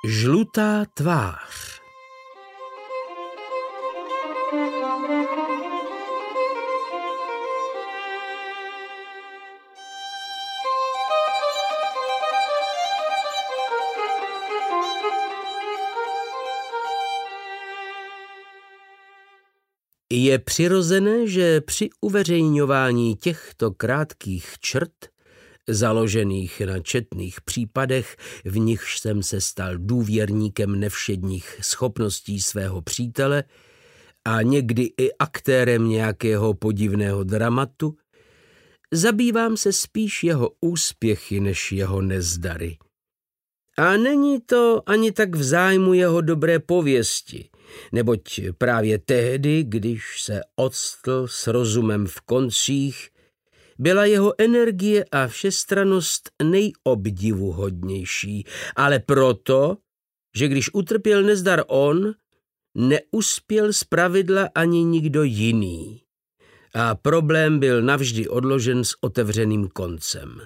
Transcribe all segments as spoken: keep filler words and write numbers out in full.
Žlutá tvář. Je přirozené, že při uveřejňování těchto krátkých črt, založených na četných případech, v nichž jsem se stal důvěrníkem nevšedních schopností svého přítele a někdy i aktérem nějakého podivného dramatu, zabývám se spíš jeho úspěchy než jeho nezdary. A není to ani tak v zájmu jeho dobré pověsti, neboť právě tehdy, když se octl s rozumem v koncích, byla jeho energie a všestrannost nejobdivuhodnější, ale proto, že když utrpěl nezdar on, neuspěl zpravidla ani nikdo jiný. A problém byl navždy odložen s otevřeným koncem.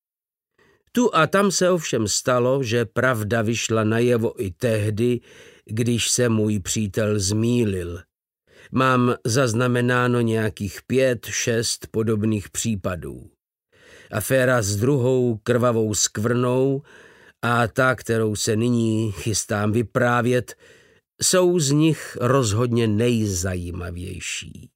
Tu a tam se ovšem stalo, že pravda vyšla najevo i tehdy, když se můj přítel zmýlil. Mám zaznamenáno nějakých pět, šest podobných případů. Aféra s druhou krvavou skvrnou a ta, kterou se nyní chystám vyprávět, jsou z nich rozhodně nejzajímavější.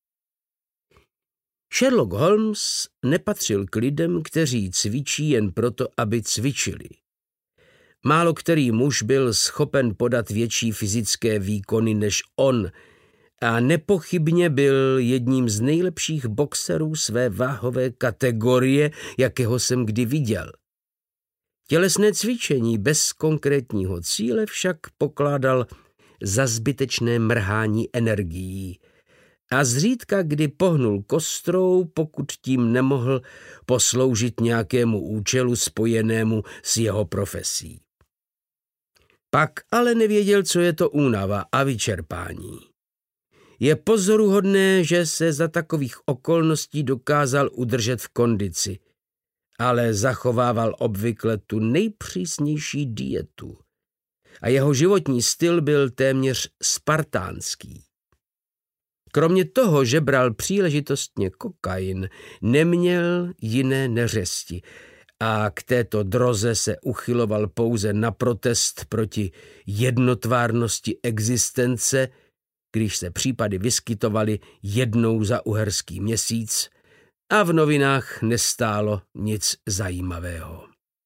Sherlock Holmes nepatřil k lidem, kteří cvičí jen proto, aby cvičili. Málo který muž byl schopen podat větší fyzické výkony než on a nepochybně byl jedním z nejlepších boxerů své váhové kategorie, jakého jsem kdy viděl. Tělesné cvičení bez konkrétního cíle však pokládal za zbytečné mrhání energií a zřídka kdy pohnul kostrou, pokud tím nemohl posloužit nějakému účelu spojenému s jeho profesí. Pak ale nevěděl, co je to únava a vyčerpání. Je pozoruhodné, že se za takových okolností dokázal udržet v kondici, ale zachovával obvykle tu nejpřísnější dietu a jeho životní styl byl téměř spartánský. Kromě toho, že bral příležitostně kokain, neměl jiné neřesti a k této droze se uchyloval pouze na protest proti jednotvárnosti existence, když se případy vyskytovaly jednou za uherský měsíc a v novinách nestálo nic zajímavého.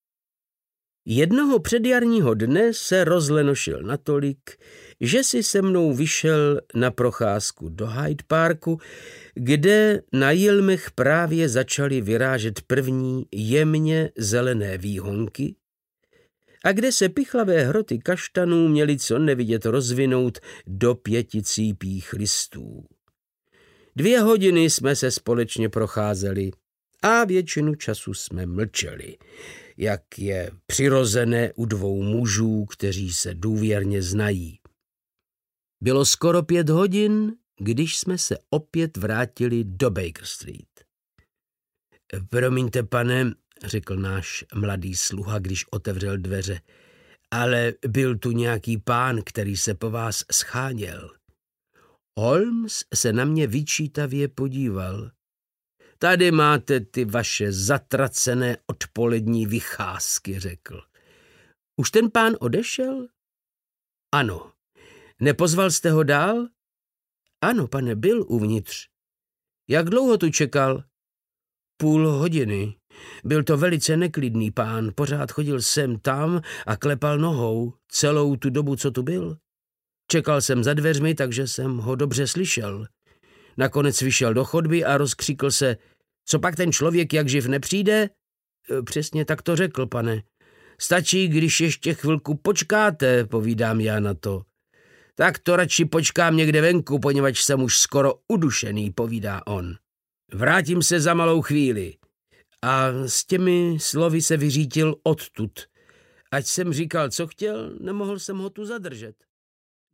Jednoho předjarního dne se rozlenošil natolik, že si se mnou vyšel na procházku do Hyde Parku, kde na jilmech právě začaly vyrážet první jemně zelené výhonky a kde se pichlavé hroty kaštanů měly co nevidět rozvinout do pěticípých listů. Dvě hodiny jsme se společně procházeli a většinu času jsme mlčeli, jak je přirozené u dvou mužů, kteří se důvěrně znají. Bylo skoro pět hodin, když jsme se opět vrátili do Baker Street. Promiňte, pane, řekl náš mladý sluha, když otevřel dveře, ale byl tu nějaký pán, který se po vás scháněl. Holmes se na mě vyčítavě podíval. Tady máte ty vaše zatracené odpolední vycházky, řekl. Už ten pán odešel? Ano. Nepozval jste ho dál? Ano, pane, byl uvnitř. Jak dlouho tu čekal? Půl hodiny. Byl to velice neklidný pán, pořád chodil sem tam a klepal nohou celou tu dobu, co tu byl. Čekal jsem za dveřmi, takže jsem ho dobře slyšel. Nakonec vyšel do chodby a rozkřikl se, co pak ten člověk jak živ nepřijde? Přesně tak to řekl, pane. Stačí, když ještě chvilku počkáte, povídám já na to. Tak to radši počkám někde venku, poněvadž jsem už skoro udušený, povídá on. Vrátím se za malou chvíli. A s těmi slovy se vyřítil odtud. Ať jsem říkal, co chtěl, nemohl jsem ho tu zadržet.